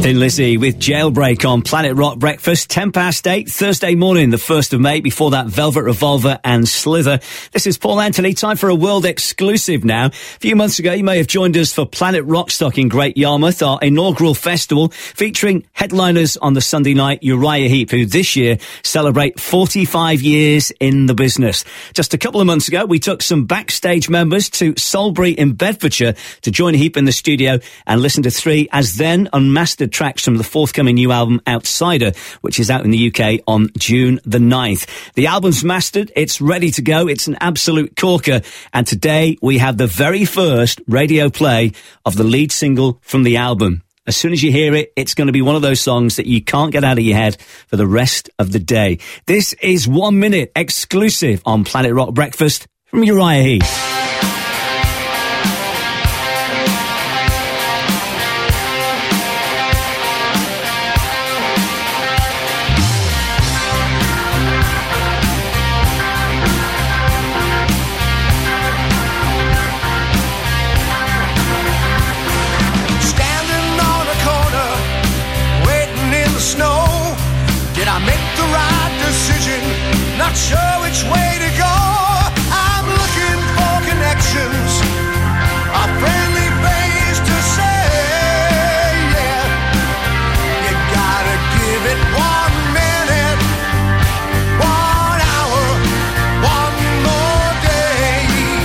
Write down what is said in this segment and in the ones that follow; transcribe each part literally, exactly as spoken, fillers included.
Thin Lizzy with Jailbreak on Planet Rock Breakfast, ten past eight, Thursday morning, the first of May. Before that, Velvet Revolver and Slither. This is Paul Anthony, time for a world exclusive now. A few months ago, you may have joined us for Planet Rockstock in Great Yarmouth, our inaugural festival featuring headliners on the Sunday night, Uriah Heep, who this year celebrate forty-five years in the business. Just a couple of months ago, we took some backstage members to Salisbury in Bedfordshire to join Heep in the studio and listen to three as then unmastered tracks from the forthcoming new album Outsider, which is out in the U K on June the ninth. The album's mastered, it's ready to go, it's an absolute corker, and today we have the very first radio play of the lead single from the album. As soon as you hear it, it's going to be one of those songs that you can't get out of your head for the rest of the day. This is One Minute exclusive on Planet Rock Breakfast from Uriah Heep. Not sure which way to go. I'm looking for connections, a friendly face to say, yeah. You gotta give it one minute, one hour, one more day.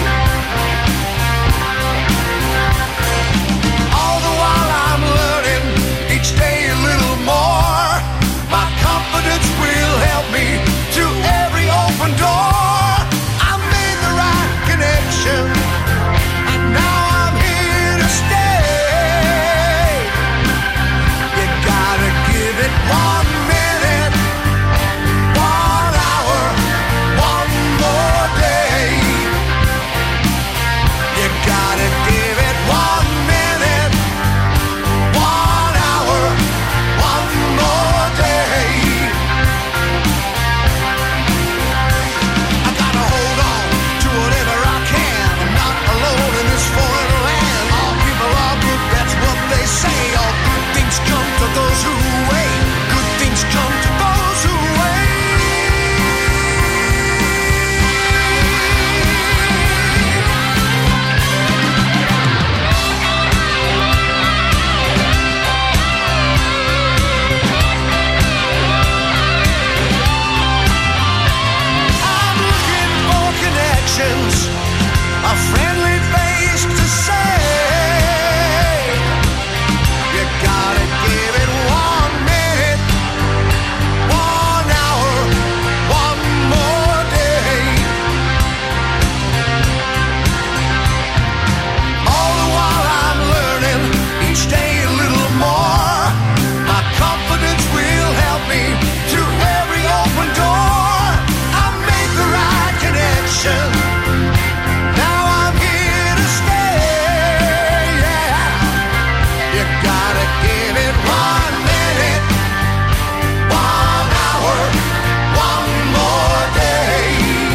All the while I'm learning each day a little more. My confidence will help me to every open door. I made the right connection, and now I'm here to stay. You gotta give it one minute, one hour, one more day. You gotta give it one minute, one hour, one more day. They say all good things come to those who wait. Good things come to those who wait. I'm looking for connections, a friendly face to say. Gotta give it one minute, one hour, one more day. All the while I'm learning each day a little more. My confidence will help me through every open door. I made the right connection. Now I'm here to stay, yeah. You gotta give it one minute, one hour, one more day.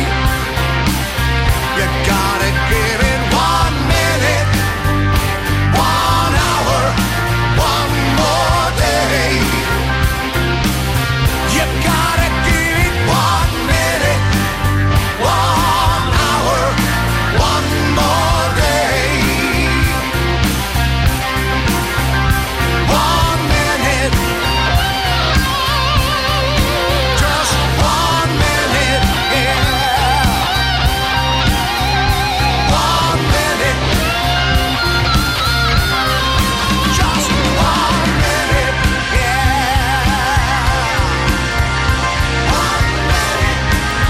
You gotta give it one minute, one hour, one more day. You gotta give it one minute, one hour, one more day. One minute, just one minute, yeah. One minute, just one minute, yeah. One minute,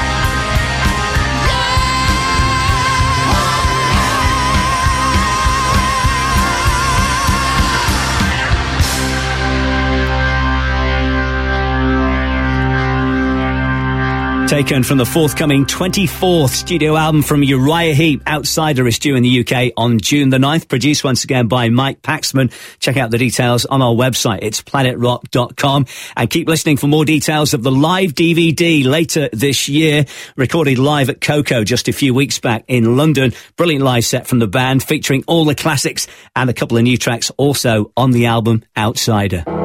Taken from the forthcoming twenty-fourth studio album from Uriah Heep, Outsider, is due in the U K on June the ninth, produced once again by Mike Paxman. Check out the details on our website, it's planet rock dot com, and keep listening for more details of the live D V D later this year, recorded live at Coco just a few weeks back in London. Brilliant live set from the band featuring all the classics and a couple of new tracks also on the album Outsider.